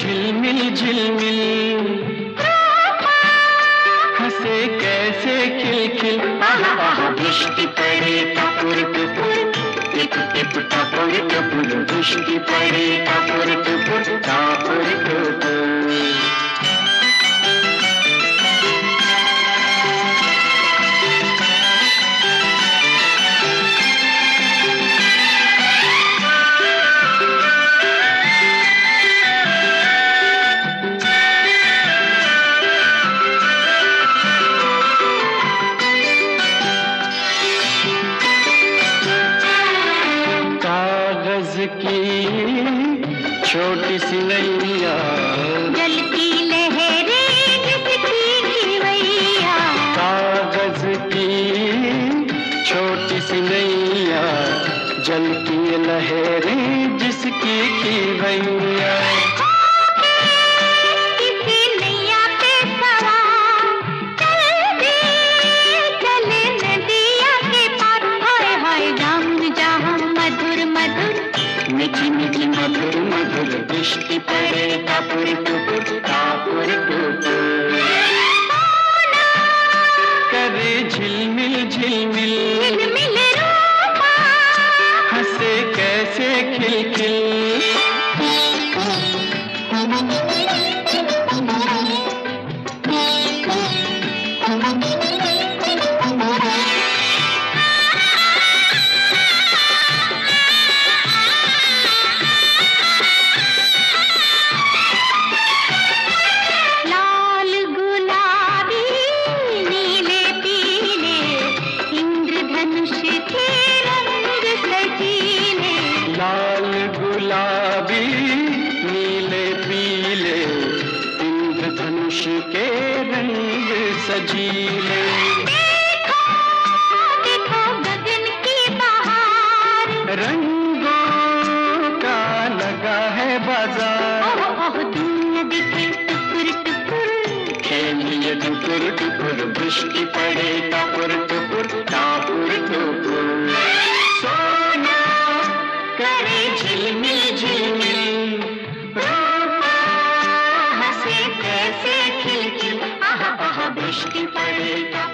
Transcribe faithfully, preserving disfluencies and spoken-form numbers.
झिलमिल झिलमिल, हंसे कैसे खिलखिल। आहा आहा दृष्टि पड़े टपुर टपुर, टिप टिप टपुर टपुर, दृष्टि पड़े टपुर टपुर टपुर टपुर। की छोटी सी नैया, जलती लहरें जिसकी खिवैया। कागज की छोटी सी नैया, जलती लहरें जिसकी खिवैया। किसी नैया पे सवार चल दे, चले नदिया के पार। हाय हाय जाम जहाँ मधुर मधुर, मीठी मीठी मधुर मधुर, दृष्टि पड़े टपुर टपुर टपुर टपुर। करे झिलमिल झिलमिल, झिलमिल रूपा, हंसे कैसे खिलखिल। लाल गुलाबी नीले पीले, इंद्रधनुष के रंग सजीले। देखो देखो गगन की बहार, रंगों का लगा है बाजार। ओह ओह दुनिया दिखे टुकुर टुकुर, खेलिए टुकुर टुकुर, दृष्टि पड़े टपुर टपुर टपुर टपुर। सोना करे झिलमिल झिलमिल, रूपा हंसे कैसे खिलखिल। आहा आहा दृष्टि पड़े